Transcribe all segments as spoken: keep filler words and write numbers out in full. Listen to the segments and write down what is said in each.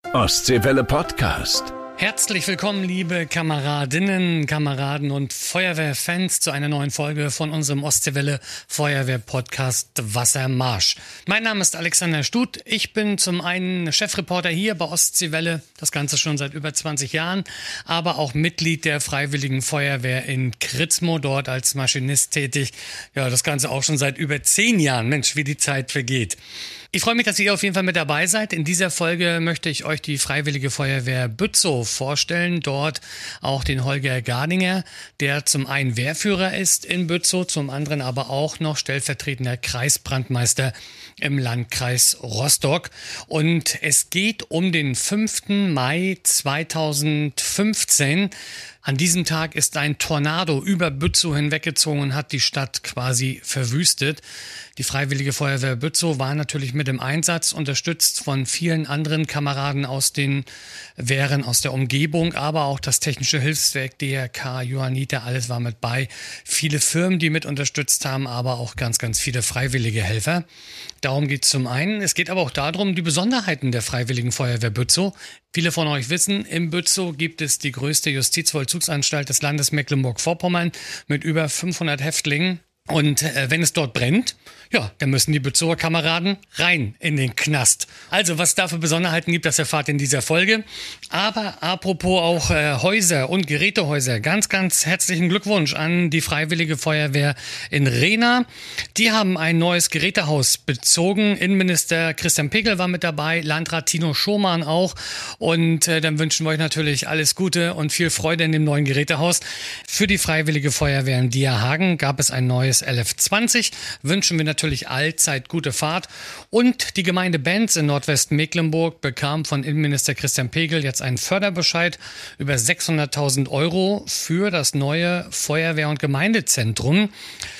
Ostseewelle Podcast. Herzlich willkommen, liebe Kameradinnen, Kameraden und Feuerwehrfans zu einer neuen Folge von unserem Ostseewelle Feuerwehr-Podcast Wassermarsch. Mein Name ist Alexander Stut. Ich bin zum einen Chefreporter hier bei Ostseewelle, das Ganze schon seit über zwanzig Jahren, aber auch Mitglied der Freiwilligen Feuerwehr in Kritzmo, dort als Maschinist tätig. Ja, das Ganze auch schon seit über zehn Jahren. Mensch, wie die Zeit vergeht. Ich freue mich, dass ihr auf jeden Fall mit dabei seid. In dieser Folge möchte ich euch die Freiwillige Feuerwehr Bützow vorstellen. Dort auch den Holger Gardinger, der zum einen Wehrführer ist in Bützow, zum anderen aber auch noch stellvertretender Kreisbrandmeister im Landkreis Rostock. Und es geht um den fünften Mai zweitausendfünfzehn. An diesem Tag ist ein Tornado über Bützow hinweggezogen und hat die Stadt quasi verwüstet. Die Freiwillige Feuerwehr Bützow war natürlich mit im Einsatz, unterstützt von vielen anderen Kameraden aus den Wehren aus der Umgebung, aber auch das Technische Hilfswerk, D R K, Johanniter, alles war mit bei. Viele Firmen, die mit unterstützt haben, aber auch ganz, ganz viele freiwillige Helfer. Darum geht es zum einen. Es geht aber auch darum, die Besonderheiten der Freiwilligen Feuerwehr Bützow. Viele von euch wissen, in Bützow gibt es die größte Justizvollzugsanstalt des Landes Mecklenburg-Vorpommern mit über fünfhundert Häftlingen. Und äh, wenn es dort brennt, ja, dann müssen die Bützower Kameraden rein in den Knast. Also, was es da für Besonderheiten gibt, das erfahrt ihr in dieser Folge. Aber apropos auch äh, Häuser und Gerätehäuser, ganz, ganz herzlichen Glückwunsch an die Freiwillige Feuerwehr in Rehna. Die haben ein neues Gerätehaus bezogen. Innenminister Christian Pegel war mit dabei, Landrat Tino Schomann auch. Und äh, dann wünschen wir euch natürlich alles Gute und viel Freude in dem neuen Gerätehaus. Für die Freiwillige Feuerwehr in Dierhagen gab es ein neues L F zwanzig. Wünschen wir natürlich allzeit gute Fahrt. Und die Gemeinde Benz in Nordwestmecklenburg bekam von Innenminister Christian Pegel jetzt einen Förderbescheid über sechshunderttausend Euro für das neue Feuerwehr- und Gemeindezentrum.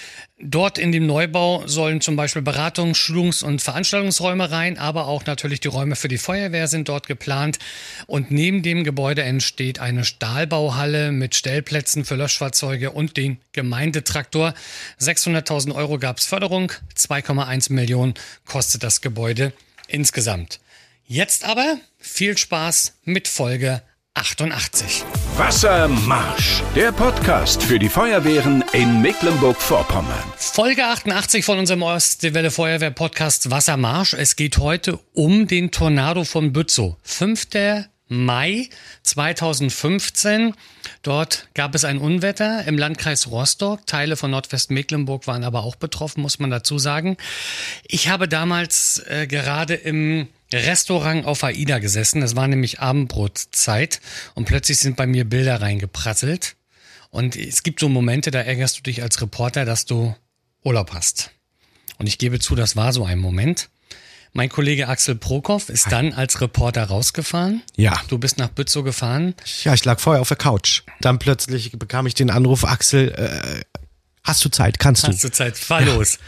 Dort in dem Neubau sollen zum Beispiel Beratungs-, Schulungs- und Veranstaltungsräume rein, aber auch natürlich die Räume für die Feuerwehr sind dort geplant. Und neben dem Gebäude entsteht eine Stahlbauhalle mit Stellplätzen für Löschfahrzeuge und den Gemeindetraktor. sechshunderttausend Euro gab es Förderung, zwei Komma eins Millionen kostet das Gebäude insgesamt. Jetzt aber viel Spaß mit Folge achtundachtzig. Wassermarsch, der Podcast für die Feuerwehren in Mecklenburg-Vorpommern. Folge achtundachtzig von unserem Ostseewelle Feuerwehr Podcast Wassermarsch. Es geht heute um den Tornado von Bützow. fünfter Mai zweitausendfünfzehn. Dort gab es ein Unwetter im Landkreis Rostock. Teile von Nordwestmecklenburg waren aber auch betroffen, muss man dazu sagen. Ich habe damals äh, gerade im Restaurant auf AIDA gesessen. Das war nämlich Abendbrotzeit und plötzlich sind bei mir Bilder reingeprasselt. Und es gibt so Momente, da ärgerst du dich als Reporter, dass du Urlaub hast. Und ich gebe zu, das war so ein Moment. Mein Kollege Axel Prokop ist dann als Reporter rausgefahren. Ja. Du bist nach Bützow gefahren. Ja, ich lag vorher auf der Couch. Dann plötzlich bekam ich den Anruf, Axel, äh, hast du Zeit, kannst du? Hast du Zeit, fahr ja. los.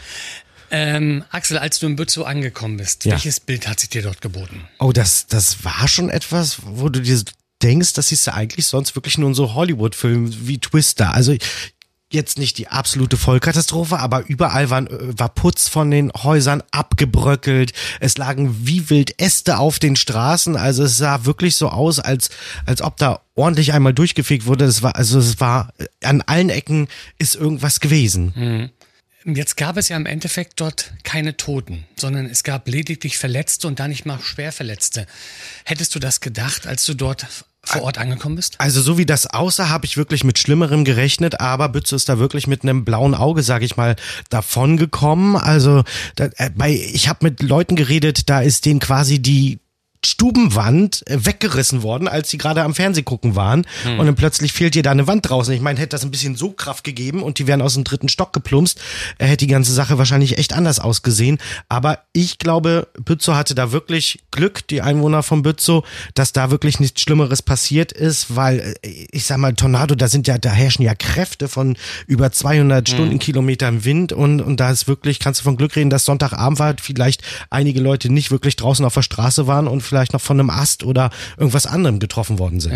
Ähm, Axel, als du in Bützow angekommen bist, ja. welches Bild hat sich dir dort geboten? Oh, das, das war schon etwas, wo du dir denkst, das ist ja eigentlich sonst wirklich nur so Hollywood-Film wie Twister. Also jetzt nicht die absolute Vollkatastrophe, aber überall waren, war Putz von den Häusern abgebröckelt. Es lagen wie wild Äste auf den Straßen. Also es sah wirklich so aus, als, als ob da ordentlich einmal durchgefegt wurde. Das war, also es war, an allen Ecken ist irgendwas gewesen. Mhm. Jetzt gab es ja im Endeffekt dort keine Toten, sondern es gab lediglich Verletzte und da nicht mal Schwerverletzte. Hättest du das gedacht, als du dort vor Ort angekommen bist? Also so wie das aussah, habe ich wirklich mit Schlimmerem gerechnet, aber Bützow ist da wirklich mit einem blauen Auge, sage ich mal, davon gekommen. Also da, äh, bei, ich habe mit Leuten geredet, da ist denen quasi die Stubenwand weggerissen worden, als sie gerade am Fernseh gucken waren. Hm. Und dann plötzlich fehlt ihr da eine Wand draußen. Ich meine, hätte das ein bisschen so Kraft gegeben und die wären aus dem dritten Stock geplumpst, hätte die ganze Sache wahrscheinlich echt anders ausgesehen. Aber ich glaube, Bützow hatte da wirklich Glück, die Einwohner von Bützow, dass da wirklich nichts Schlimmeres passiert ist, weil, ich sag mal, Tornado, da sind ja, da herrschen ja Kräfte von über zweihundert hm. Stundenkilometern Wind und, und da ist wirklich, kannst du von Glück reden, dass Sonntagabend war, vielleicht einige Leute nicht wirklich draußen auf der Straße waren und vielleicht noch von einem Ast oder irgendwas anderem getroffen worden sind. Ja.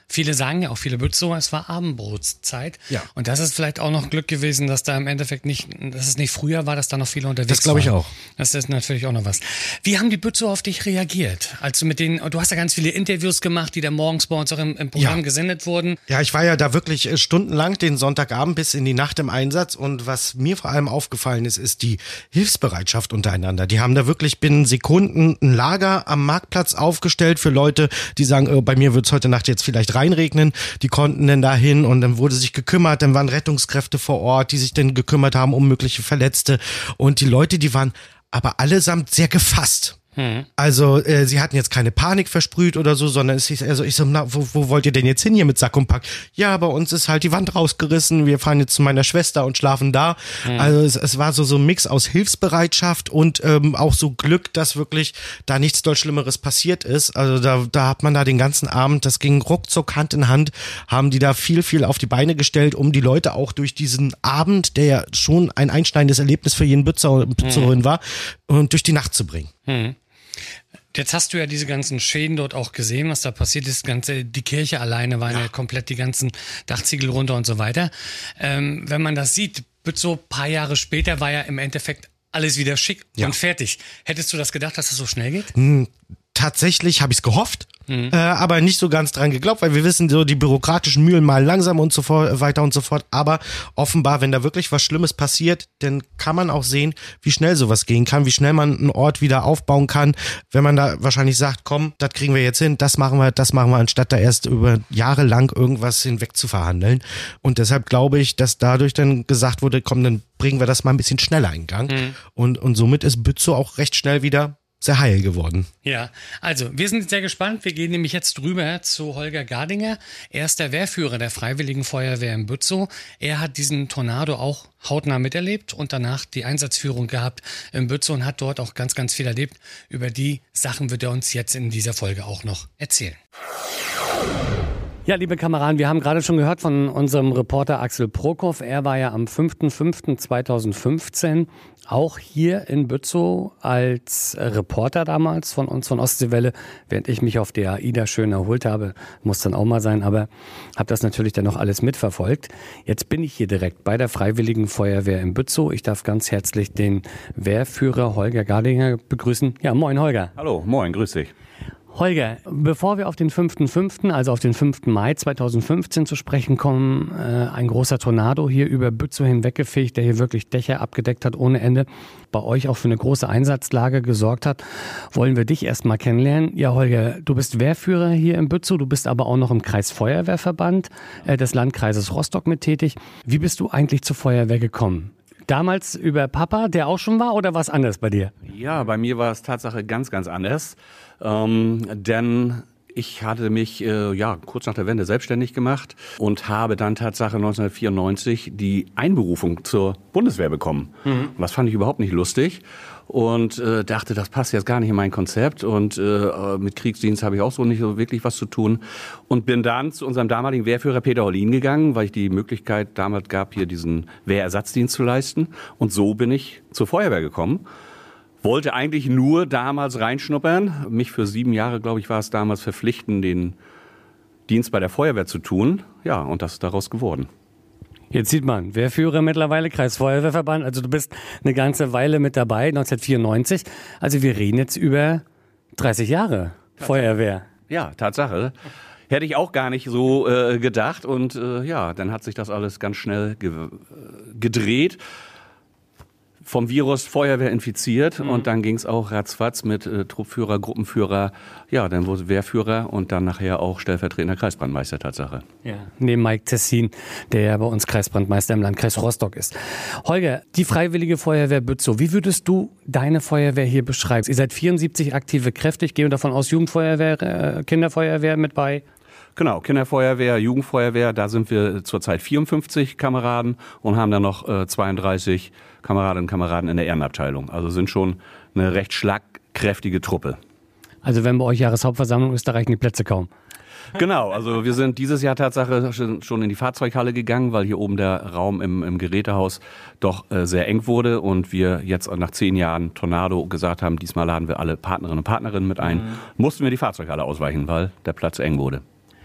Viele sagen ja auch, viele Bützower, es war Abendbrotzeit. Ja. Und das ist vielleicht auch noch Glück gewesen, dass da im Endeffekt nicht, dass es nicht früher war, dass da noch viele unterwegs waren. Das glaube ich auch. Das ist natürlich auch noch was. Wie haben die Bützower auf dich reagiert? Als du mit denen, du hast ja ganz viele Interviews gemacht, die da morgens bei uns auch im, im Programm Ja. gesendet wurden. Ja, ich war ja da wirklich äh, stundenlang den Sonntagabend bis in die Nacht im Einsatz und was mir vor allem aufgefallen ist, ist die Hilfsbereitschaft untereinander. Die haben da wirklich binnen Sekunden ein Lager am Marktplatz aufgestellt für Leute, die sagen, oh, bei mir wird's heute Nacht jetzt vielleicht reinregnen. Die konnten dann dahin und dann wurde sich gekümmert, dann waren Rettungskräfte vor Ort, die sich dann gekümmert haben um mögliche Verletzte und die Leute, die waren aber allesamt sehr gefasst. Hm. Also äh, sie hatten jetzt keine Panik versprüht oder so, sondern es hieß, also ich so, na, wo, wo wollt ihr denn jetzt hin hier mit Sack und Pack? Ja, bei uns ist halt die Wand rausgerissen, wir fahren jetzt zu meiner Schwester und schlafen da. Hm. Also es, es war so so ein Mix aus Hilfsbereitschaft und ähm, auch so Glück, dass wirklich da nichts doll Schlimmeres passiert ist. Also da, da hat man da den ganzen Abend, das ging ruckzuck Hand in Hand, haben die da viel, viel auf die Beine gestellt, um die Leute auch durch diesen Abend, der ja schon ein einschneidendes Erlebnis für jeden Bützower und Bützowerin hm. war, und durch die Nacht zu bringen. Hm. Jetzt hast du ja diese ganzen Schäden dort auch gesehen, was da passiert ist. Ganze, die Kirche alleine waren ja, ja komplett die ganzen Dachziegel runter und so weiter. Ähm, wenn man das sieht, Bützow, ein paar Jahre später war ja im Endeffekt alles wieder schick ja. und fertig. Hättest du das gedacht, dass das so schnell geht? Hm, tatsächlich habe ich es gehofft. Mhm. Äh, aber nicht so ganz dran geglaubt, weil wir wissen, so die bürokratischen Mühlen mal langsam und so fort, weiter und so fort. Aber offenbar, wenn da wirklich was Schlimmes passiert, dann kann man auch sehen, wie schnell sowas gehen kann, wie schnell man einen Ort wieder aufbauen kann, wenn man da wahrscheinlich sagt, komm, das kriegen wir jetzt hin, das machen wir, das machen wir, anstatt da erst über Jahre lang irgendwas hinweg zu verhandeln. Und deshalb glaube ich, dass dadurch dann gesagt wurde, komm, dann bringen wir das mal ein bisschen schneller in Gang. Mhm. Und, und somit ist Bützow auch recht schnell wieder sehr heil geworden. Ja, also wir sind sehr gespannt. Wir gehen nämlich jetzt rüber zu Holger Gardinger. Er ist der Wehrführer der Freiwilligen Feuerwehr in Bützow. Er hat diesen Tornado auch hautnah miterlebt und danach die Einsatzführung gehabt in Bützow und hat dort auch ganz, ganz viel erlebt. Über die Sachen wird er uns jetzt in dieser Folge auch noch erzählen. Ja, liebe Kameraden, wir haben gerade schon gehört von unserem Reporter Axel Prokop. Er war ja am fünfter fünfter zweitausendfünfzehn auch hier in Bützow als Reporter damals von uns von Ostseewelle, während ich mich auf der AIDA schön erholt habe, muss dann auch mal sein, aber habe das natürlich dann noch alles mitverfolgt. Jetzt bin ich hier direkt bei der Freiwilligen Feuerwehr in Bützow. Ich darf ganz herzlich den Wehrführer Holger Gardinger begrüßen. Ja, moin Holger. Hallo, moin, grüß dich. Holger, bevor wir auf den fünfter fünfter, also auf den fünften Mai zweitausendfünfzehn zu sprechen kommen, äh, ein großer Tornado hier über Bützow hinweggefegt, der hier wirklich Dächer abgedeckt hat ohne Ende, bei euch auch für eine große Einsatzlage gesorgt hat, wollen wir dich erstmal kennenlernen. Ja, Holger, du bist Wehrführer hier in Bützow, du bist aber auch noch im Kreisfeuerwehrverband äh, des Landkreises Rostock mit tätig. Wie bist du eigentlich zur Feuerwehr gekommen? Damals über Papa, der auch schon war, oder was anders bei dir? Ja, bei mir war es Tatsache ganz, ganz anders. Ähm, denn ich hatte mich äh, ja kurz nach der Wende selbstständig gemacht und habe dann Tatsache neunzehnhundertvierundneunzig die Einberufung zur Bundeswehr bekommen. Mhm. Und das fand ich überhaupt nicht lustig und äh, dachte, das passt jetzt gar nicht in mein Konzept und äh, mit Kriegsdienst habe ich auch so nicht so wirklich was zu tun und bin dann zu unserem damaligen Wehrführer Peter Hollin gegangen, weil ich die Möglichkeit damals gab, hier diesen Wehrersatzdienst zu leisten und so bin ich zur Feuerwehr gekommen. Wollte eigentlich nur damals reinschnuppern, mich für sieben Jahre, glaube ich, war es damals verpflichten, den Dienst bei der Feuerwehr zu tun. Ja, und das ist daraus geworden. Jetzt sieht man, Wehrführer mittlerweile, Kreisfeuerwehrverband, also du bist eine ganze Weile mit dabei, neunzehnhundertvierundneunzig. Also wir reden jetzt über dreißig Jahre Feuerwehr. Ja, Tatsache. Hätte ich auch gar nicht so äh, gedacht und äh, ja, dann hat sich das alles ganz schnell ge- gedreht. Vom Virus Feuerwehr infiziert mhm. und dann ging es auch ratzfatz mit äh, Truppführer, Gruppenführer, ja, dann wurde Wehrführer und dann nachher auch stellvertretender Kreisbrandmeister, Tatsache. Ja, neben Mike Tessin, der ja bei uns Kreisbrandmeister im Landkreis Rostock ist. Holger, die Freiwillige Feuerwehr Bützow, wie würdest du deine Feuerwehr hier beschreiben? Ihr seid vierundsiebzig aktive Kräfte, ich gehe davon aus, Jugendfeuerwehr, äh, Kinderfeuerwehr mit bei? Genau, Kinderfeuerwehr, Jugendfeuerwehr, da sind wir zurzeit vierundfünfzig Kameraden und haben dann noch äh, zweiunddreißig Kameradinnen und Kameraden in der Ehrenabteilung. Also sind schon eine recht schlagkräftige Truppe. Also wenn bei euch Jahreshauptversammlung ist, da reichen die Plätze kaum. Genau, also wir sind dieses Jahr Tatsache schon in die Fahrzeughalle gegangen, weil hier oben der Raum im, im Gerätehaus doch äh, sehr eng wurde und wir jetzt nach zehn Jahren Tornado gesagt haben, diesmal laden wir alle Partnerinnen und Partnerinnen mit ein. Mhm. Mussten wir die Fahrzeughalle ausweichen, weil der Platz eng wurde.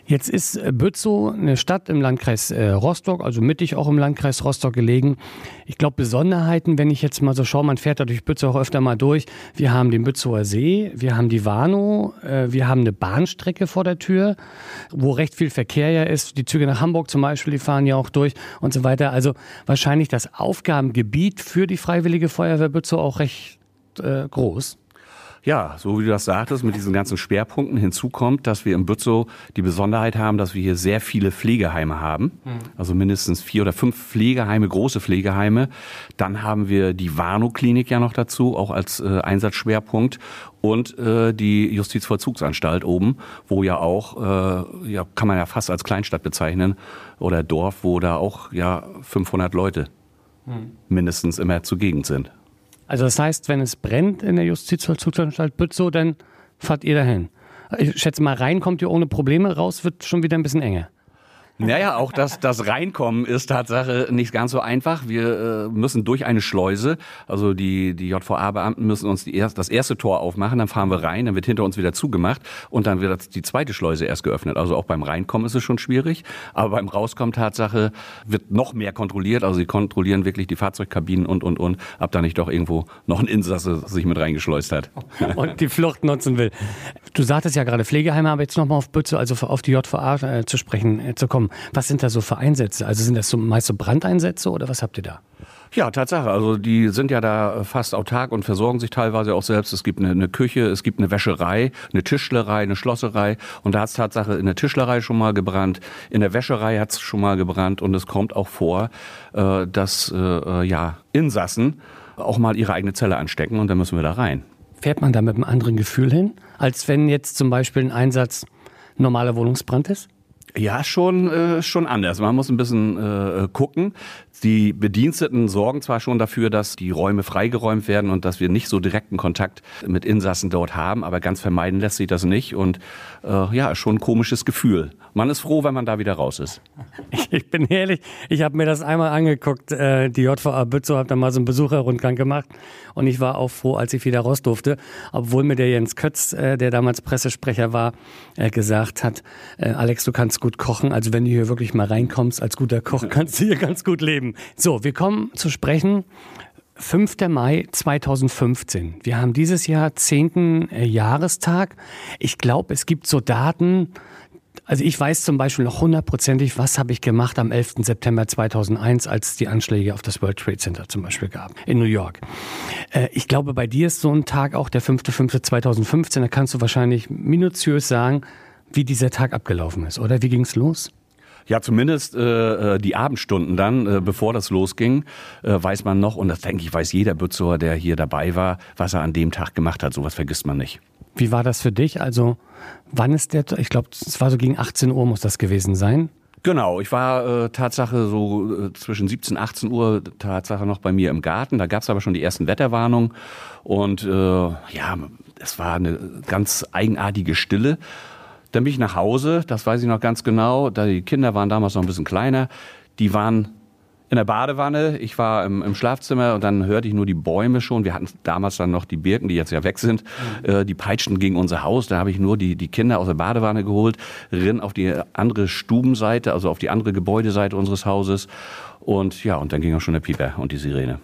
Jetzt ist Bützow eine Stadt im Landkreis äh, Rostock, also mittig auch im Landkreis Rostock gelegen. Ich glaube, Besonderheiten, wenn ich jetzt mal so schaue, man fährt da durch Bützow auch öfter mal durch. Wir haben den Bützower See, wir haben die Warnow, äh, wir haben eine Bahnstrecke vor der Tür, wo recht viel Verkehr ja ist. Die Züge nach Hamburg zum Beispiel, die fahren ja auch durch und so weiter. Also wahrscheinlich das Aufgabengebiet für die Freiwillige Feuerwehr Bützow auch recht äh, groß. Ja, so wie du das sagtest, mit diesen ganzen Schwerpunkten hinzu kommt, dass wir in Bützow die Besonderheit haben, dass wir hier sehr viele Pflegeheime haben. Mhm. Also mindestens vier oder fünf Pflegeheime, große Pflegeheime. Dann haben wir die Warnow-Klinik ja noch dazu, auch als äh, Einsatzschwerpunkt. Und äh, die Justizvollzugsanstalt oben, wo ja auch, äh, ja, kann man ja fast als Kleinstadt bezeichnen, oder Dorf, wo da auch ja fünfhundert Leute mhm. mindestens immer zugegen sind. Also das heißt, wenn es brennt in der Justizvollzugsanstalt Bützow, dann fahrt ihr dahin. Ich schätze mal, rein kommt ihr ohne Probleme, raus wird schon wieder ein bisschen enger. Naja, auch das, das Reinkommen ist Tatsache nicht ganz so einfach. Wir äh, müssen durch eine Schleuse, also die, die J V A-Beamten müssen uns die erst, das erste Tor aufmachen, dann fahren wir rein, dann wird hinter uns wieder zugemacht und dann wird die zweite Schleuse erst geöffnet. Also auch beim Reinkommen ist es schon schwierig, aber beim Rauskommen Tatsache wird noch mehr kontrolliert. Also sie kontrollieren wirklich die Fahrzeugkabinen und, und, und, ob da nicht doch irgendwo noch ein Insasse sich mit reingeschleust hat. Und die Flucht nutzen will. Du sagtest ja gerade Pflegeheime, aber jetzt nochmal auf Bützow, also auf die J V A äh, zu sprechen, äh, zu kommen. Was sind da so für Einsätze? Also sind das so meist so Brandeinsätze oder was habt ihr da? Ja, Tatsache. Also die sind ja da fast autark und versorgen sich teilweise auch selbst. Es gibt eine, eine Küche, es gibt eine Wäscherei, eine Tischlerei, eine Schlosserei. Und da hat es Tatsache in der Tischlerei schon mal gebrannt, in der Wäscherei hat es schon mal gebrannt. Und es kommt auch vor, äh, dass äh, ja, Insassen auch mal ihre eigene Zelle anstecken und dann müssen wir da rein. Fährt man da mit einem anderen Gefühl hin, als wenn jetzt zum Beispiel ein Einsatz normaler Wohnungsbrand ist? Ja, schon äh, schon anders. Man muss ein bisschen äh, gucken. Die Bediensteten sorgen zwar schon dafür, dass die Räume freigeräumt werden und dass wir nicht so direkten Kontakt mit Insassen dort haben, aber ganz vermeiden lässt sich das nicht. Und äh, ja, schon ein komisches Gefühl. Man ist froh, wenn man da wieder raus ist. Ich bin ehrlich, ich habe mir das einmal angeguckt, äh, die J V A Bützow, habe da mal so einen Besucherrundgang gemacht und ich war auch froh, als ich wieder raus durfte, obwohl mir der Jens Kötz, äh, der damals Pressesprecher war, äh, gesagt hat, äh, Alex, du kannst gut kochen, also wenn du hier wirklich mal reinkommst als guter Koch, kannst du hier ganz gut leben. So, wir kommen zu sprechen. fünfter Mai zweitausendfünfzehn. Wir haben dieses Jahr zehnten Jahrestag. Ich glaube, es gibt so Daten. Also ich weiß zum Beispiel noch hundertprozentig, was habe ich gemacht am elften September zweitausendeins, als es die Anschläge auf das World Trade Center zum Beispiel gab, in New York. Äh, ich glaube, bei dir ist so ein Tag auch der fünfter fünfter zweitausendfünfzehn. Da kannst du wahrscheinlich minutiös sagen, wie dieser Tag abgelaufen ist, oder? Wie ging es los? Ja, zumindest äh, die Abendstunden dann, äh, bevor das losging, äh, weiß man noch, und das denke ich, weiß jeder Bützower, der hier dabei war, was er an dem Tag gemacht hat. Sowas vergisst man nicht. Wie war das für dich? Also wann ist der, ich glaube, es war so gegen achtzehn Uhr muss das gewesen sein. Genau, ich war äh, Tatsache so äh, zwischen siebzehn, achtzehn Uhr Tatsache noch bei mir im Garten. Da gab es aber schon die ersten Wetterwarnungen und äh, ja, es war eine ganz eigenartige Stille. Dann bin ich nach Hause, das weiß ich noch ganz genau. Da die Kinder waren damals noch ein bisschen kleiner. Die waren in der Badewanne, ich war im, im Schlafzimmer und dann hörte ich nur die Bäume schon. Wir hatten damals dann noch die Birken, die jetzt ja weg sind. Mhm. Äh, die peitschten gegen unser Haus. Da habe ich nur die, die Kinder aus der Badewanne geholt, rinn auf die andere Stubenseite, also auf die andere Gebäudeseite unseres Hauses. Und ja, und dann ging auch schon der Pieper und die Sirene.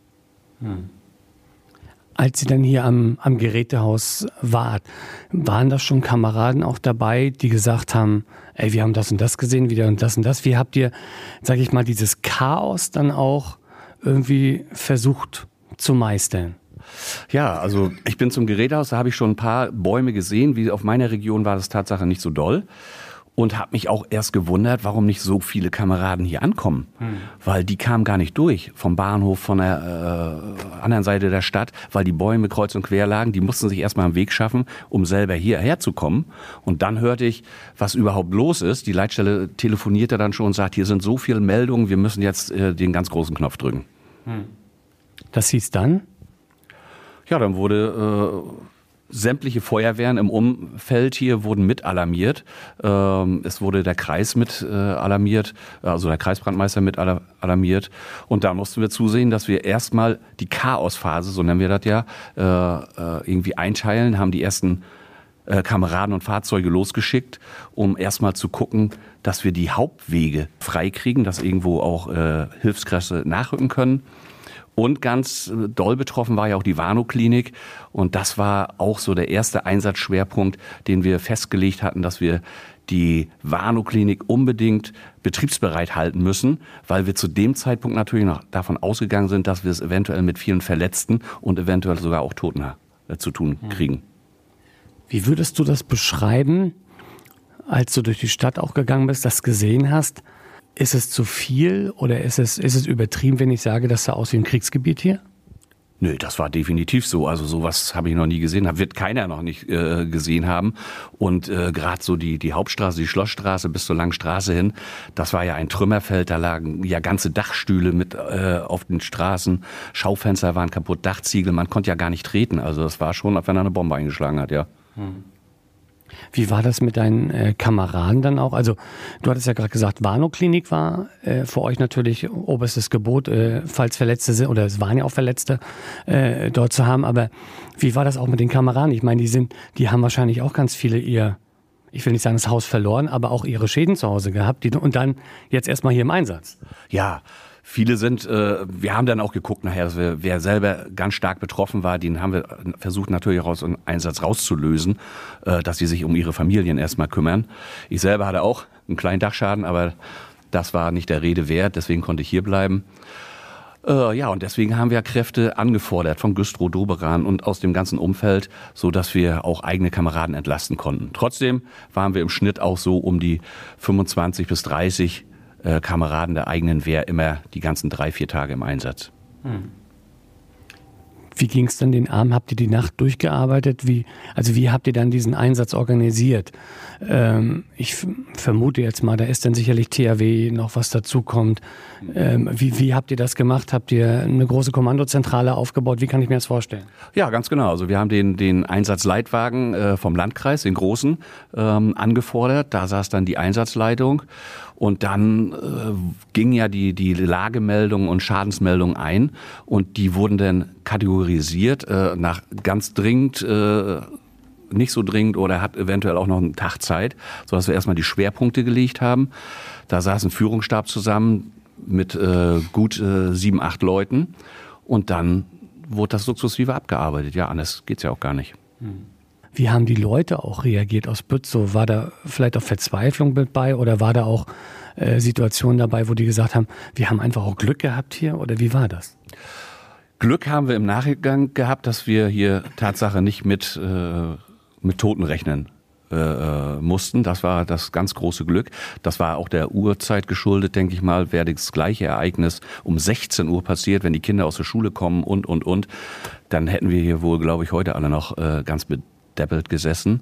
Mhm. Als Sie dann hier am, am Gerätehaus wart, waren da schon Kameraden auch dabei, die gesagt haben, ey, wir haben das und das gesehen, wieder und das und das. Wie habt ihr, sag ich mal, dieses Chaos dann auch irgendwie versucht zu meistern? Ja, also ich bin zum Gerätehaus, da habe ich schon ein paar Bäume gesehen. Wie auf meiner Region war das Tatsache nicht so doll. Und habe mich auch erst gewundert, warum nicht so viele Kameraden hier ankommen. Hm. Weil die kamen gar nicht durch vom Bahnhof, von der äh, anderen Seite der Stadt, weil die Bäume kreuz und quer lagen. Die mussten sich erstmal einen Weg schaffen, um selber hierher zu kommen. Und dann hörte ich, was überhaupt los ist. Die Leitstelle telefonierte dann schon und sagt, hier sind so viele Meldungen, wir müssen jetzt äh, den ganz großen Knopf drücken. Hm. Das hieß dann? Ja, dann wurde... Äh, Sämtliche Feuerwehren im Umfeld hier wurden mit alarmiert. Ähm, es wurde der Kreis mit äh, alarmiert, also der Kreisbrandmeister mit alarmiert. Und da mussten wir zusehen, dass wir erstmal die Chaosphase, so nennen wir das ja, äh, irgendwie einteilen, haben die ersten äh, Kameraden und Fahrzeuge losgeschickt, um erstmal zu gucken, dass wir die Hauptwege freikriegen, dass irgendwo auch äh, Hilfskräfte nachrücken können. Und ganz doll betroffen war ja auch die Warnow-Klinik. Und das war auch so der erste Einsatzschwerpunkt, den wir festgelegt hatten, dass wir die Warnow-Klinik unbedingt betriebsbereit halten müssen, weil wir zu dem Zeitpunkt natürlich noch davon ausgegangen sind, dass wir es eventuell mit vielen Verletzten und eventuell sogar auch Toten äh, zu tun kriegen. Wie würdest du das beschreiben, als du durch die Stadt auch gegangen bist, das gesehen hast? Ist es zu viel oder ist es, ist es übertrieben, wenn ich sage, das sah aus wie ein Kriegsgebiet hier? Nö, das war definitiv so. Also sowas habe ich noch nie gesehen. Das wird keiner noch nicht äh, gesehen haben. Und äh, gerade so die, die Hauptstraße, die Schlossstraße bis zur Langstraße hin, das war ja ein Trümmerfeld. Da lagen ja ganze Dachstühle mit äh, auf den Straßen. Schaufenster waren kaputt, Dachziegel. Man konnte ja gar nicht treten. Also das war schon, als wenn er eine Bombe eingeschlagen hat, ja. Hm. Wie war das mit deinen äh, Kameraden dann auch? Also du hattest ja gerade gesagt, Warnow-Klinik war äh, für euch natürlich oberstes Gebot, äh, falls Verletzte sind, oder es waren ja auch Verletzte äh, dort zu haben. Aber wie war das auch mit den Kameraden? Ich meine, die sind, die haben wahrscheinlich auch ganz viele ihr, ich will nicht sagen das Haus verloren, aber auch ihre Schäden zu Hause gehabt. Die, und dann jetzt erstmal hier im Einsatz. Ja. Viele sind, äh, wir haben dann auch geguckt nachher, dass wir, wer selber ganz stark betroffen war, den haben wir versucht natürlich auch aus dem Einsatz rauszulösen, äh, dass sie sich um ihre Familien erstmal kümmern. Ich selber hatte auch einen kleinen Dachschaden, aber das war nicht der Rede wert, deswegen konnte ich hier bleiben. Äh, ja, und deswegen haben wir Kräfte angefordert von Güstrow, Doberan und aus dem ganzen Umfeld, so dass wir auch eigene Kameraden entlasten konnten. Trotzdem waren wir im Schnitt auch so um die fünfundzwanzig bis dreißig Kameraden der eigenen Wehr immer die ganzen drei, vier Tage im Einsatz. Hm. Wie ging es dann den Abend? Habt ihr die Nacht durchgearbeitet? Wie, also wie habt ihr dann diesen Einsatz organisiert? Ähm, ich f- vermute jetzt mal, da ist dann sicherlich T H W noch was dazukommt. Ähm, wie, wie habt ihr das gemacht? Habt ihr eine große Kommandozentrale aufgebaut? Wie kann ich mir das vorstellen? Ja, ganz genau. Also wir haben den, den Einsatzleitwagen äh, vom Landkreis, den großen, ähm, angefordert. Da saß dann die Einsatzleitung. Und dann äh, ging ja die, die Lagemeldung und Schadensmeldung ein. Und die wurden dann kategorisiert äh, nach ganz dringend, äh, nicht so dringend oder hat eventuell auch noch einen Tag Zeit, sodass wir erstmal die Schwerpunkte gelegt haben. Da saß ein Führungsstab zusammen mit äh, gut äh, sieben, acht Leuten. Und dann wurde das sukzessive abgearbeitet. Ja, anders geht's ja auch gar nicht. Hm. Wie haben die Leute auch reagiert aus Bützow? War da vielleicht auch Verzweiflung mit bei oder war da auch äh, Situationen dabei, wo die gesagt haben, wir haben einfach auch Glück gehabt hier oder wie war das? Glück haben wir im Nachgang gehabt, dass wir hier Tatsache nicht mit, äh, mit Toten rechnen äh, mussten. Das war das ganz große Glück. Das war auch der Uhrzeit geschuldet, denke ich mal. Wäre das gleiche Ereignis um sechzehn Uhr passiert, wenn die Kinder aus der Schule kommen und, und, und, dann hätten wir hier wohl, glaube ich, heute alle noch äh, ganz bedient. Deppelt gesessen.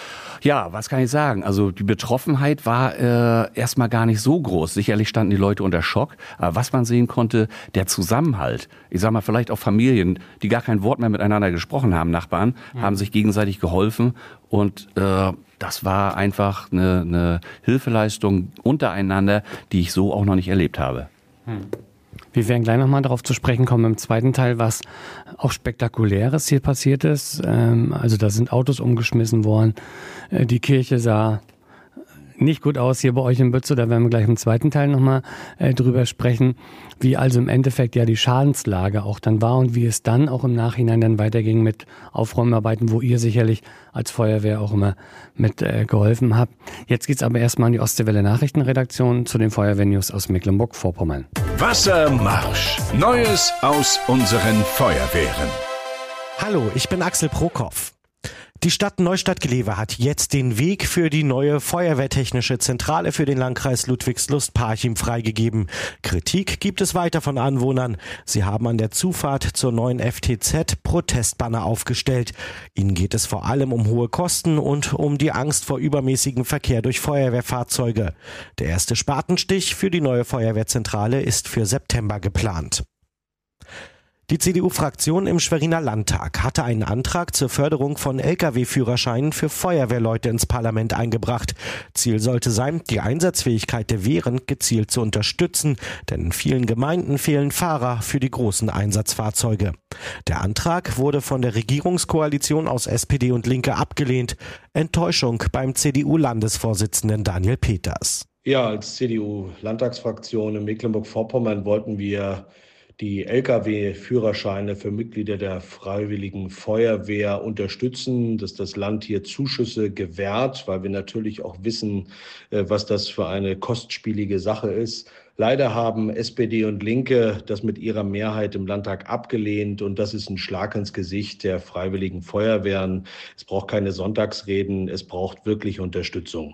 Ja, was kann ich sagen? Also die Betroffenheit war äh, erstmal gar nicht so groß. Sicherlich standen die Leute unter Schock. Aber was man sehen konnte, der Zusammenhalt. Ich sag mal, vielleicht auch Familien, die gar kein Wort mehr miteinander gesprochen haben, Nachbarn, mhm. haben sich gegenseitig geholfen. Und äh, das war einfach eine, eine Hilfeleistung untereinander, die ich so auch noch nicht erlebt habe. Mhm. Wir werden gleich nochmal darauf zu sprechen kommen im zweiten Teil, was auch Spektakuläres hier passiert ist. Also da sind Autos umgeschmissen worden. Die Kirche sah nicht gut aus hier bei euch in Bützow. Da werden wir gleich im zweiten Teil nochmal drüber sprechen, wie also im Endeffekt ja die Schadenslage auch dann war und wie es dann auch im Nachhinein dann weiterging mit Aufräumarbeiten, wo ihr sicherlich als Feuerwehr auch immer mit äh, geholfen habt. Jetzt geht's aber erstmal an die Ostseewelle Nachrichtenredaktion zu den Feuerwehrnews aus Mecklenburg-Vorpommern. Wassermarsch. Neues aus unseren Feuerwehren. Hallo, ich bin Axel Prokopf. Die Stadt Neustadt-Glewe hat jetzt den Weg für die neue Feuerwehrtechnische Zentrale für den Landkreis Ludwigslust-Parchim freigegeben. Kritik gibt es weiter von Anwohnern. Sie haben an der Zufahrt zur neuen F T Z Protestbanner aufgestellt. Ihnen geht es vor allem um hohe Kosten und um die Angst vor übermäßigem Verkehr durch Feuerwehrfahrzeuge. Der erste Spatenstich für die neue Feuerwehrzentrale ist für September geplant. Die C D U-Fraktion im Schweriner Landtag hatte einen Antrag zur Förderung von L K W-Führerscheinen für Feuerwehrleute ins Parlament eingebracht. Ziel sollte sein, die Einsatzfähigkeit der Wehren gezielt zu unterstützen, denn in vielen Gemeinden fehlen Fahrer für die großen Einsatzfahrzeuge. Der Antrag wurde von der Regierungskoalition aus S P D und Linke abgelehnt. Enttäuschung beim C D U-Landesvorsitzenden Daniel Peters. Ja, als C D U-Landtagsfraktion in Mecklenburg-Vorpommern wollten wir die L K W-Führerscheine für Mitglieder der Freiwilligen Feuerwehr unterstützen, dass das Land hier Zuschüsse gewährt, weil wir natürlich auch wissen, was das für eine kostspielige Sache ist. Leider haben S P D und Linke das mit ihrer Mehrheit im Landtag abgelehnt und das ist ein Schlag ins Gesicht der Freiwilligen Feuerwehren. Es braucht keine Sonntagsreden, es braucht wirklich Unterstützung.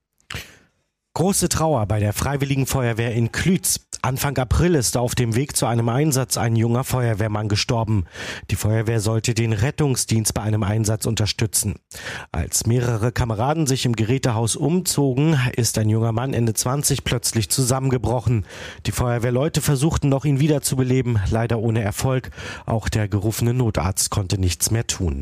Große Trauer bei der Freiwilligen Feuerwehr in Klütz. Anfang April ist auf dem Weg zu einem Einsatz ein junger Feuerwehrmann gestorben. Die Feuerwehr sollte den Rettungsdienst bei einem Einsatz unterstützen. Als mehrere Kameraden sich im Gerätehaus umzogen, ist ein junger Mann Ende zwanzig plötzlich zusammengebrochen. Die Feuerwehrleute versuchten noch, ihn wiederzubeleben, leider ohne Erfolg. Auch der gerufene Notarzt konnte nichts mehr tun.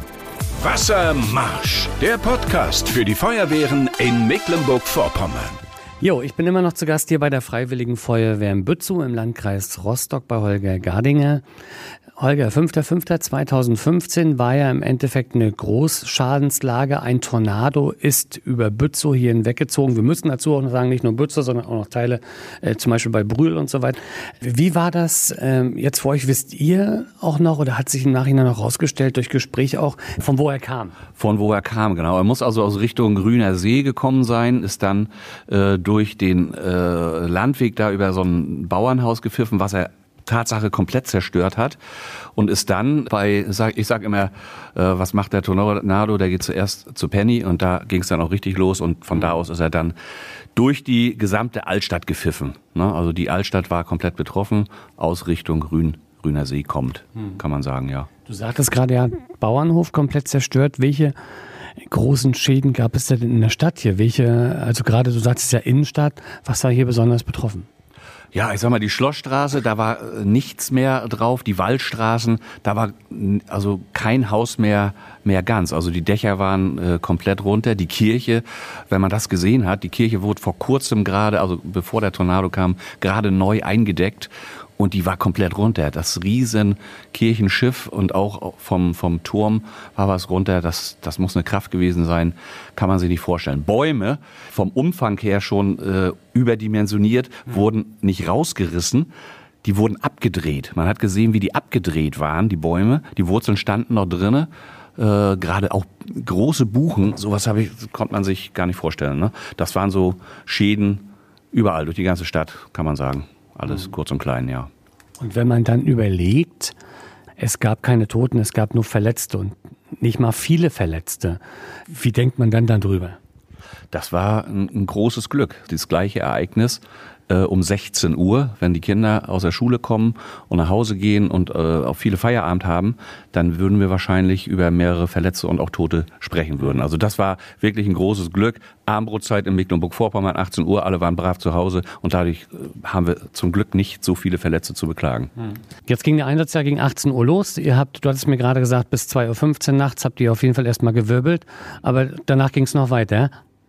Wassermarsch, der Podcast für die Feuerwehren in Mecklenburg-Vorpommern. Jo, ich bin immer noch zu Gast hier bei der Freiwilligen Feuerwehr in Bützow im Landkreis Rostock bei Holger Gardinger. Holger, fünfter fünfter zweitausendfünfzehn war ja im Endeffekt eine Großschadenslage. Ein Tornado ist über Bützow hier hinweggezogen. Wir müssen dazu auch noch sagen, nicht nur Bützow, sondern auch noch Teile, äh, zum Beispiel bei Brühl und so weiter. Wie war das ähm, jetzt für euch? Wisst ihr auch noch oder hat sich im Nachhinein noch rausgestellt durch Gespräche auch, von wo er kam? Von wo er kam, genau. Er muss also aus Richtung Grüner See gekommen sein, ist dann äh, durch den äh, Landweg da über so ein Bauernhaus gepfiffen, was er Tatsache komplett zerstört hat und ist dann bei, ich sag immer, äh, was macht der Tornado, der geht zuerst zu Penny und da ging es dann auch richtig los und von da aus ist er dann durch die gesamte Altstadt gepfiffen. Ne? Also die Altstadt war komplett betroffen, aus Richtung Grün, Grüner See kommt, hm. kann man sagen, ja. Du sagtest gerade, ja, Bauernhof komplett zerstört. Welche großen Schäden gab es denn in der Stadt hier? Welche, also gerade du sagst es ja Innenstadt, was war hier besonders betroffen? Ja, ich sag mal, die Schlossstraße, da war nichts mehr drauf, die Waldstraßen, da war also kein Haus mehr mehr ganz. Also die Dächer waren äh, komplett runter, die Kirche, wenn man das gesehen hat, die Kirche wurde vor kurzem gerade, also bevor der Tornado kam, gerade neu eingedeckt und die war komplett runter. Das riesen Kirchenschiff und auch vom vom Turm war was runter, das das muss eine Kraft gewesen sein, kann man sich nicht vorstellen. Bäume vom Umfang her schon äh, überdimensioniert, mhm. wurden nicht rausgerissen, die wurden abgedreht. Man hat gesehen, wie die abgedreht waren, die Bäume, die Wurzeln standen noch drinne. Äh, gerade auch große Buchen, sowas habe ich, konnte man sich gar nicht vorstellen. Ne? Das waren so Schäden überall, durch die ganze Stadt, kann man sagen. Alles mhm. kurz und klein, ja. Und wenn man dann überlegt, es gab keine Toten, es gab nur Verletzte und nicht mal viele Verletzte, wie denkt man dann darüber? Das war ein, ein großes Glück, dieses gleiche Ereignis. Äh, um sechzehn Uhr, wenn die Kinder aus der Schule kommen und nach Hause gehen und äh, auch viele Feierabend haben, dann würden wir wahrscheinlich über mehrere Verletzte und auch Tote sprechen würden. Also das war wirklich ein großes Glück. Abendbrotzeit in Mecklenburg-Vorpommern, achtzehn Uhr, alle waren brav zu Hause und dadurch äh, haben wir zum Glück nicht so viele Verletzte zu beklagen. Jetzt ging der Einsatz ja gegen achtzehn Uhr los. Ihr habt, du hattest mir gerade gesagt, bis zwei Uhr fünfzehn nachts habt ihr auf jeden Fall erstmal gewirbelt, aber danach ging es noch weiter.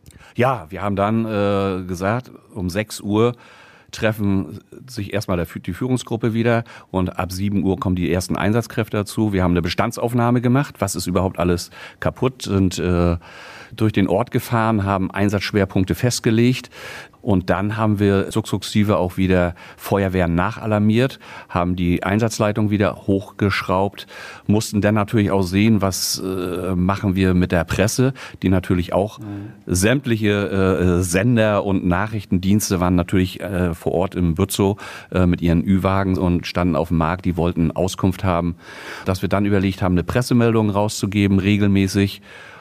Ja, wir haben dann äh, gesagt, um sechs Uhr treffen sich erstmal der, die Führungsgruppe wieder und ab sieben Uhr kommen die ersten Einsatzkräfte dazu. Wir haben eine Bestandsaufnahme gemacht, was ist überhaupt alles kaputt, sind äh, durch den Ort gefahren, haben Einsatzschwerpunkte festgelegt und dann haben wir sukzessive auch wieder Feuerwehren nachalarmiert, haben die Einsatzleitung wieder hochgeschraubt, mussten dann natürlich auch sehen, was äh, machen wir mit der Presse, die natürlich auch mhm. sämtliche äh, Sender und Nachrichtendienste waren natürlich äh, vor Ort im Bützow äh, mit ihren Ü-Wagen und standen auf dem Markt, die wollten Auskunft haben, dass wir dann überlegt haben, eine Pressemeldung rauszugeben, regelmäßig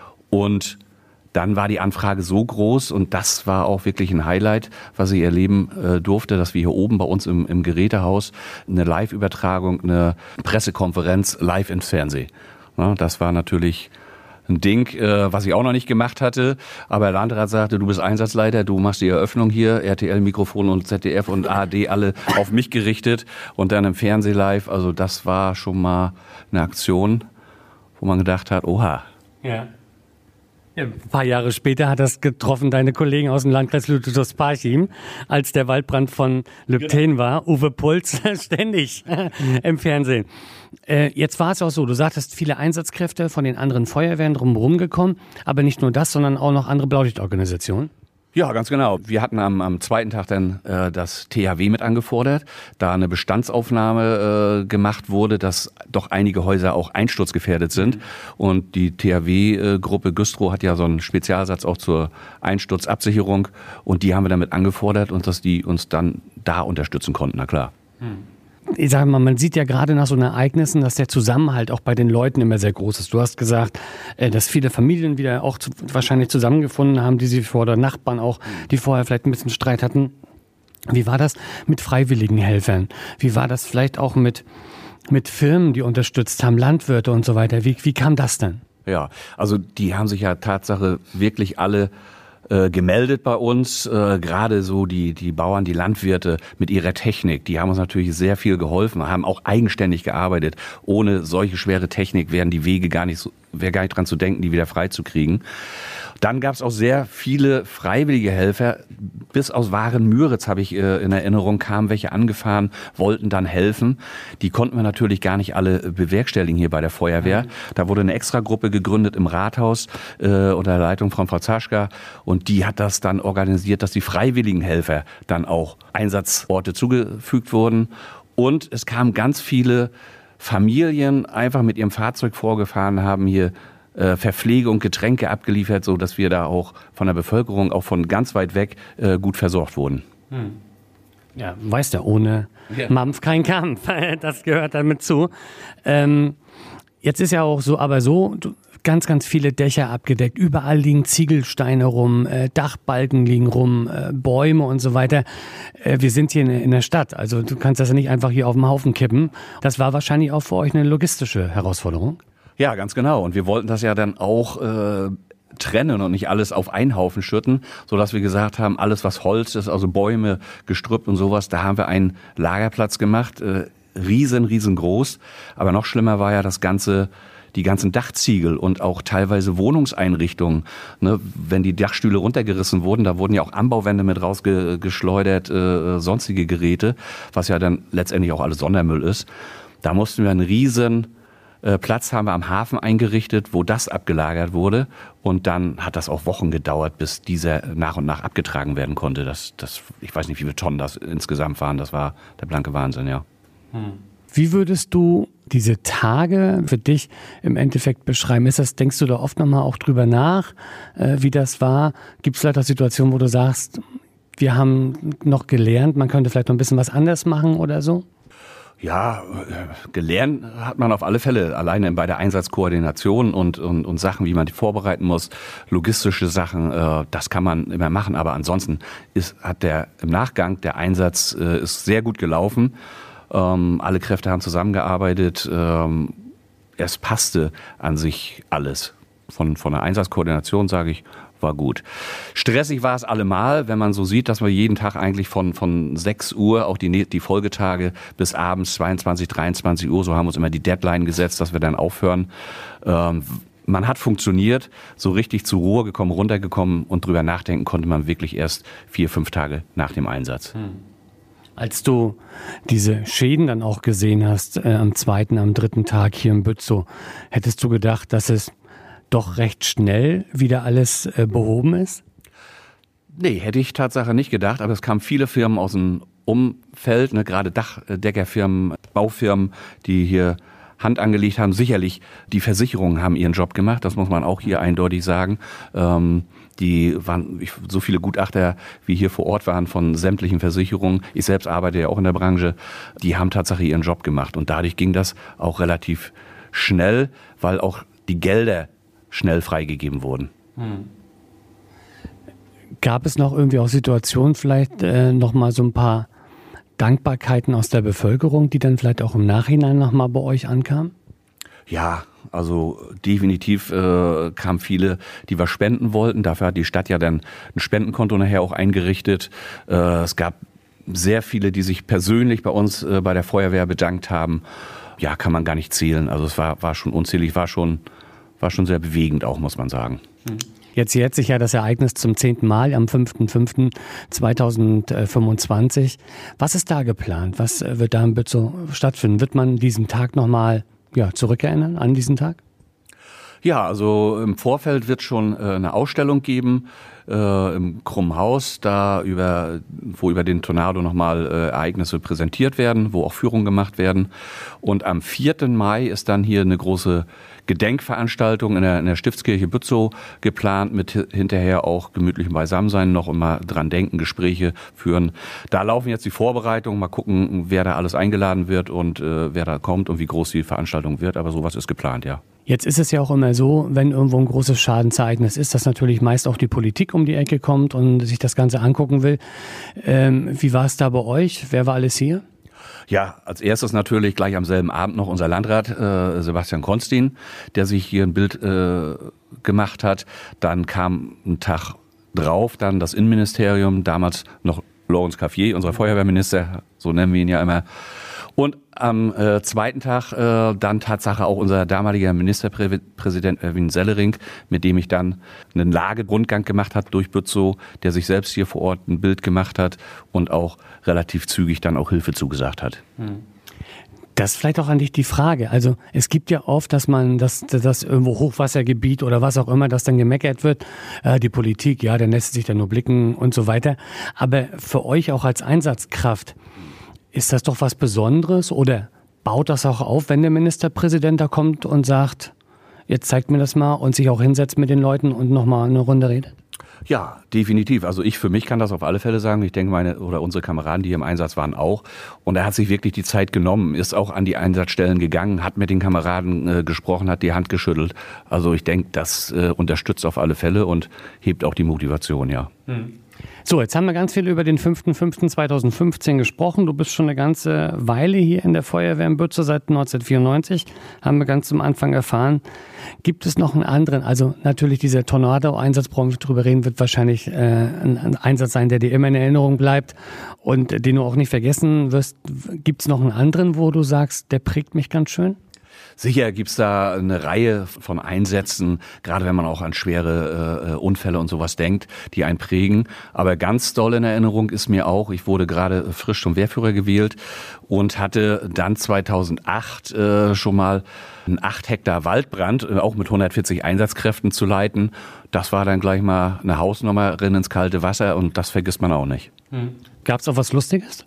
und dann war die Anfrage so groß und das war auch wirklich ein Highlight, was ich erleben äh, durfte, dass wir hier oben bei uns im, im Gerätehaus eine Live-Übertragung, eine Pressekonferenz live ins Fernsehen. Ja, das war natürlich ein Ding, äh, was ich auch noch nicht gemacht hatte. Aber der Landrat sagte, du bist Einsatzleiter, du machst die Eröffnung hier, R T L-Mikrofon und Z D F und A R D alle auf mich gerichtet und dann im Fernseh live. Also das war schon mal eine Aktion, wo man gedacht hat, oha. Ja. Ja, ein paar Jahre später hat das getroffen, deine Kollegen aus dem Landkreis Lütow-Parchim, als der Waldbrand von Lübten war. Uwe Puls ständig im Fernsehen. Äh, jetzt war es auch so, du sagtest, viele Einsatzkräfte von den anderen Feuerwehren drumherum gekommen, aber nicht nur das, sondern auch noch andere Blaulichtorganisationen. Ja, ganz genau. Wir hatten am, am zweiten Tag dann äh, das T H W mit angefordert, da eine Bestandsaufnahme äh, gemacht wurde, dass doch einige Häuser auch einsturzgefährdet sind. Mhm. Und die T H W-Gruppe Güstrow hat ja so einen Spezialsatz auch zur Einsturzabsicherung. Und die haben wir damit angefordert und dass die uns dann da unterstützen konnten, na klar. Mhm. Ich sage mal, man sieht ja gerade nach so Ereignissen, dass der Zusammenhalt auch bei den Leuten immer sehr groß ist. Du hast gesagt, dass viele Familien wieder auch zu, wahrscheinlich zusammengefunden haben, die sie vor der Nachbarn auch, die vorher vielleicht ein bisschen Streit hatten. Wie war das mit freiwilligen Helfern? Wie war das vielleicht auch mit, mit Firmen, die unterstützt haben, Landwirte und so weiter? Wie, wie kam das denn? Ja, also die haben sich ja Tatsache wirklich alle Äh, gemeldet bei uns, äh, gerade so die die Bauern, die Landwirte mit ihrer Technik, die haben uns natürlich sehr viel geholfen, haben auch eigenständig gearbeitet. Ohne solche schwere Technik wären die Wege gar nicht so, wäre gar nicht dran zu denken, die wieder freizukriegen. Dann gab es auch sehr viele freiwillige Helfer, bis aus Waren-Müritz habe ich äh, in Erinnerung, kamen welche angefahren, wollten dann helfen. Die konnten wir natürlich gar nicht alle bewerkstelligen hier bei der Feuerwehr. Da wurde eine Extragruppe gegründet im Rathaus äh, unter der Leitung von Frau Zaschka und die hat das dann organisiert, dass die freiwilligen Helfer dann auch Einsatzorte zugefügt wurden. Und es kamen ganz viele Familien einfach mit ihrem Fahrzeug vorgefahren, haben hier äh, Verpflegung, Getränke abgeliefert, so dass wir da auch von der Bevölkerung, auch von ganz weit weg, äh, gut versorgt wurden. Hm. Ja, weißt du, ohne ja. Mampf kein Kampf. Das gehört damit zu. Ähm, jetzt ist ja auch so, aber so, du, ganz, ganz viele Dächer abgedeckt. Überall liegen Ziegelsteine rum, äh, Dachbalken liegen rum, äh, Bäume und so weiter. Äh, wir sind hier in, in der Stadt, also du kannst das ja nicht einfach hier auf den Haufen kippen. Das war wahrscheinlich auch für euch eine logistische Herausforderung. Ja, ganz genau. Und wir wollten das ja dann auch äh, trennen und nicht alles auf einen Haufen schütten, sodass wir gesagt haben, alles was Holz ist, also Bäume, Gestrüpp und sowas, da haben wir einen Lagerplatz gemacht, äh, riesen, riesengroß. Aber noch schlimmer war ja das ganze die ganzen Dachziegel und auch teilweise Wohnungseinrichtungen. Ne, wenn die Dachstühle runtergerissen wurden, da wurden ja auch Anbauwände mit rausgeschleudert, äh, sonstige Geräte, was ja dann letztendlich auch alles Sondermüll ist. Da mussten wir einen riesen äh, Platz haben wir am Hafen eingerichtet, wo das abgelagert wurde. Und dann hat das auch Wochen gedauert, bis dieser nach und nach abgetragen werden konnte. Das, das, ich weiß nicht, wie viele Tonnen das insgesamt waren. Das war der blanke Wahnsinn, ja. Hm. Wie würdest du diese Tage für dich im Endeffekt beschreiben? Ist das, denkst du da oft nochmal auch drüber nach, äh, wie das war? Gibt es vielleicht auch Situationen, wo du sagst, wir haben noch gelernt, man könnte vielleicht noch ein bisschen was anders machen oder so? Ja, gelernt hat man auf alle Fälle, alleine bei der Einsatzkoordination und, und, und Sachen, wie man die vorbereiten muss, logistische Sachen, äh, das kann man immer machen. Aber ansonsten ist, hat der im Nachgang, der Einsatz äh, ist sehr gut gelaufen. Ähm, alle Kräfte haben zusammengearbeitet. Ähm, es passte an sich alles. Von, von der Einsatzkoordination, sage ich, war gut. Stressig war es allemal, wenn man so sieht, dass wir jeden Tag eigentlich von, von sechs Uhr, auch die, die Folgetage, bis abends zweiundzwanzig, dreiundzwanzig Uhr, so haben wir uns immer die Deadline gesetzt, dass wir dann aufhören. Ähm, man hat funktioniert, so richtig zur Ruhe gekommen, runtergekommen und drüber nachdenken konnte man wirklich erst vier, fünf Tage nach dem Einsatz. Hm. Als du diese Schäden dann auch gesehen hast, äh, am zweiten, am dritten Tag hier in Bützow, hättest du gedacht, dass es doch recht schnell wieder alles äh, behoben ist? Nee, hätte ich Tatsache nicht gedacht, aber es kamen viele Firmen aus dem Umfeld, ne, gerade Dachdeckerfirmen, Baufirmen, die hier Hand angelegt haben. Sicherlich, die Versicherungen haben ihren Job gemacht, das muss man auch hier eindeutig sagen. Ähm, die waren ich, so viele Gutachter, wie hier vor Ort waren von sämtlichen Versicherungen. Ich selbst arbeite ja auch in der Branche. Die haben tatsächlich ihren Job gemacht und dadurch ging das auch relativ schnell, weil auch die Gelder schnell freigegeben wurden. Hm. Gab es noch irgendwie auch Situationen, vielleicht äh, noch mal so ein paar Dankbarkeiten aus der Bevölkerung, die dann vielleicht auch im Nachhinein noch mal bei euch ankamen? Ja, also definitiv äh, kamen viele, die was spenden wollten. Dafür hat die Stadt ja dann ein Spendenkonto nachher auch eingerichtet. Äh, es gab sehr viele, die sich persönlich bei uns äh, bei der Feuerwehr bedankt haben. Ja, kann man gar nicht zählen. Also es war, war schon unzählig, war schon, war schon sehr bewegend auch, muss man sagen. Jetzt jährt sich ja das Ereignis zum zehnten Mal am fünften fünften zweitausendfünfundzwanzig. Was ist da geplant? Was wird da in Bützow stattfinden? Wird man diesen Tag nochmal ja, zurückerinnern an diesen Tag? Ja, also im Vorfeld wird schon äh, eine Ausstellung geben äh, im Krummen Haus, da über, wo über den Tornado nochmal äh, Ereignisse präsentiert werden, wo auch Führungen gemacht werden. Und am vierten Mai ist dann hier eine große Gedenkveranstaltung in der, in der Stiftskirche Bützow geplant, mit hinterher auch gemütlichem Beisammensein noch und mal dran denken, Gespräche führen. Da laufen jetzt die Vorbereitungen, mal gucken, wer da alles eingeladen wird und äh, wer da kommt und wie groß die Veranstaltung wird. Aber sowas ist geplant, ja. Jetzt ist es ja auch immer so, wenn irgendwo ein großes Schadensereignis ist, dass natürlich meist auch die Politik um die Ecke kommt und sich das Ganze angucken will. Ähm, wie war es da bei euch? Wer war alles hier? Ja, als erstes natürlich gleich am selben Abend noch unser Landrat äh, Sebastian Konstin, der sich hier ein Bild äh, gemacht hat. Dann kam ein Tag drauf dann das Innenministerium, damals noch Lorenz Cafier, unser Feuerwehrminister, so nennen wir ihn ja immer. Und am äh, zweiten Tag äh, dann Tatsache auch unser damaliger Ministerpräsident Erwin Sellering, mit dem ich dann einen Lagerundgang gemacht habe durch Bützow, der sich selbst hier vor Ort ein Bild gemacht hat und auch relativ zügig dann auch Hilfe zugesagt hat. Das ist vielleicht auch an dich die Frage. Also es gibt ja oft, dass man, dass das irgendwo Hochwassergebiet oder was auch immer, dass dann gemeckert wird, äh, die Politik, ja, der lässt sich dann nur blicken und so weiter. Aber für euch auch als Einsatzkraft, ist das doch was Besonderes oder baut das auch auf, wenn der Ministerpräsident da kommt und sagt, jetzt zeigt mir das mal und sich auch hinsetzt mit den Leuten und nochmal eine Runde redet? Ja, definitiv. Also ich für mich kann das auf alle Fälle sagen. Ich denke, meine oder unsere Kameraden, die hier im Einsatz waren, auch. Und er hat sich wirklich die Zeit genommen, ist auch an die Einsatzstellen gegangen, hat mit den Kameraden äh, gesprochen, hat die Hand geschüttelt. Also ich denke, das äh, unterstützt auf alle Fälle und hebt auch die Motivation, ja. Hm. So, jetzt haben wir ganz viel über den fünften fünften zweitausendfünfzehn gesprochen. Du bist schon eine ganze Weile hier in der Feuerwehr in Bützow, seit neunzehnhundertvierundneunzig, haben wir ganz zum Anfang erfahren. Gibt es noch einen anderen, also natürlich dieser Tornado-Einsatz, brauchen wir drüber reden, wird wahrscheinlich äh, ein, ein Einsatz sein, der dir immer in Erinnerung bleibt und den du auch nicht vergessen wirst. Gibt es noch einen anderen, wo du sagst, der prägt mich ganz schön? Sicher gibt's da eine Reihe von Einsätzen, gerade wenn man auch an schwere äh, Unfälle und sowas denkt, die einen prägen. Aber ganz doll in Erinnerung ist mir auch, ich wurde gerade frisch zum Wehrführer gewählt und hatte dann zweitausendacht äh, schon mal einen acht Hektar Waldbrand, äh, auch mit hundertvierzig Einsatzkräften zu leiten. Das war dann gleich mal eine Hausnummer, rein ins kalte Wasser und das vergisst man auch nicht. Hm. Gab's auch was Lustiges?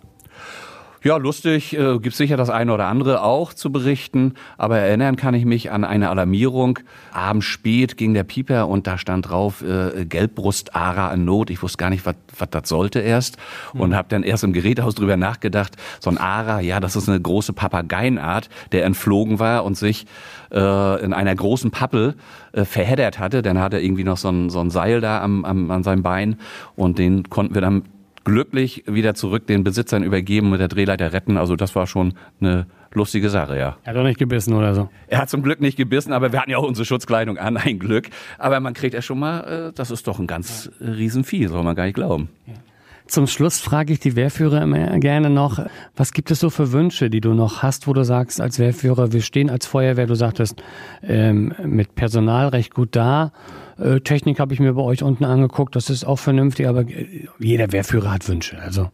Ja, lustig, äh, gibt sicher das eine oder andere auch zu berichten, aber erinnern kann ich mich an eine Alarmierung. Abends spät ging der Pieper und da stand drauf, äh, Gelbbrust-Ara in Not. Ich wusste gar nicht, was das sollte erst mhm. und habe dann erst im Gerätehaus drüber nachgedacht, so ein Ara, ja, das ist eine große Papageienart, der entflogen war und sich äh, in einer großen Pappel äh, verheddert hatte. Dann hatte er irgendwie noch so ein, so ein Seil da am, am, an seinem Bein und den konnten wir dann glücklich wieder zurück den Besitzern übergeben, mit der Drehleiter retten. Also das war schon eine lustige Sache, ja. Er hat doch nicht gebissen oder so? Er hat zum Glück nicht gebissen, aber wir hatten ja auch unsere Schutzkleidung an, ein Glück. Aber man kriegt ja schon mal, das ist doch ein ganz ja. Riesenvieh, soll man gar nicht glauben. Ja. Zum Schluss frage ich die Wehrführer immer gerne noch, was gibt es so für Wünsche, die du noch hast, wo du sagst, als Wehrführer, wir stehen als Feuerwehr, du sagtest, ähm, mit Personal recht gut da. Äh, Technik habe ich mir bei euch unten angeguckt, das ist auch vernünftig, aber jeder Wehrführer hat Wünsche, also.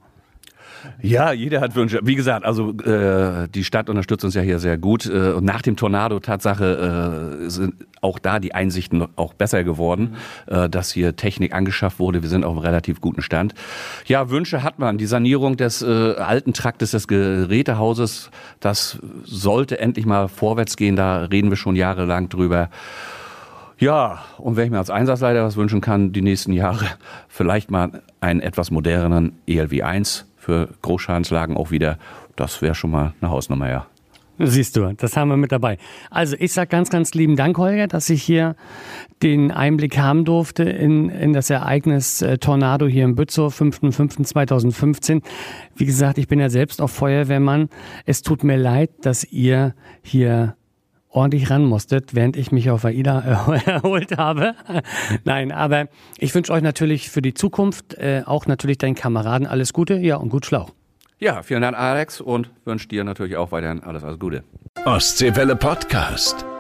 Ja, jeder hat Wünsche. Wie gesagt, also äh, die Stadt unterstützt uns ja hier sehr gut. Äh, und nach dem Tornado, Tatsache, äh, sind auch da die Einsichten auch besser geworden, mhm. äh, dass hier Technik angeschafft wurde. Wir sind auf einem relativ guten Stand. Ja, Wünsche hat man. Die Sanierung des äh, alten Traktes des Gerätehauses, das sollte endlich mal vorwärts gehen. Da reden wir schon jahrelang drüber. Ja, und wenn ich mir als Einsatzleiter was wünschen kann, die nächsten Jahre vielleicht mal einen etwas moderneren E L W eins für Großschadenslagen auch wieder. Das wäre schon mal eine Hausnummer, ja. Siehst du, das haben wir mit dabei. Also ich sage ganz, ganz lieben Dank, Holger, dass ich hier den Einblick haben durfte in, in das Ereignis äh, Tornado hier in Bützow, fünften fünften zweitausendfünfzehn. Wie gesagt, ich bin ja selbst auch Feuerwehrmann. Es tut mir leid, dass ihr hier ordentlich ran musstet, während ich mich auf AIDA erholt habe. Nein, aber ich wünsche euch natürlich für die Zukunft, äh, auch natürlich deinen Kameraden alles Gute, ja, und gut Schlauch. Ja, vielen Dank, Alex, und wünsche dir natürlich auch weiterhin alles, alles Gute. Ostseewelle Podcast.